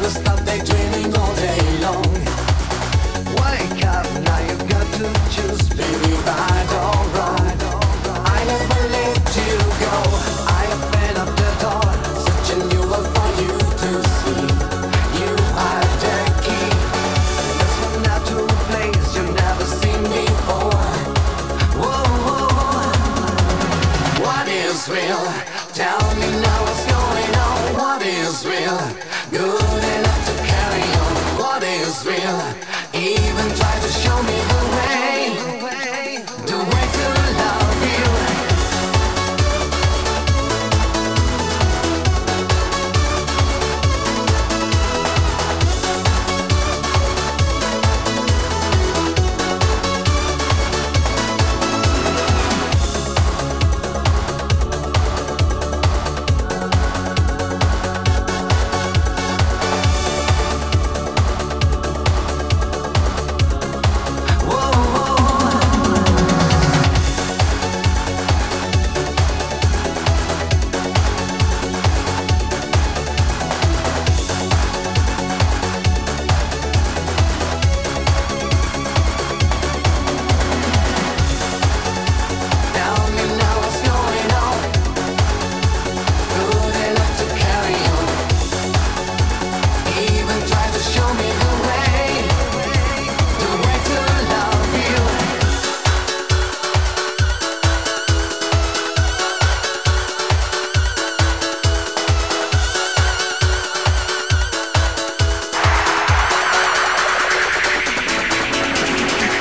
stop daydreaming all day long. Wake up, now you've got to choose, baby, right or wrong. I never let you go. I open up the door, searching you up for you to see. You are the key. Let's go now to a place you've never seen before. Whoa, whoa, whoa. What is real? Tell me now what's going on. What is real? Good enough to carry on. What is real? Even try to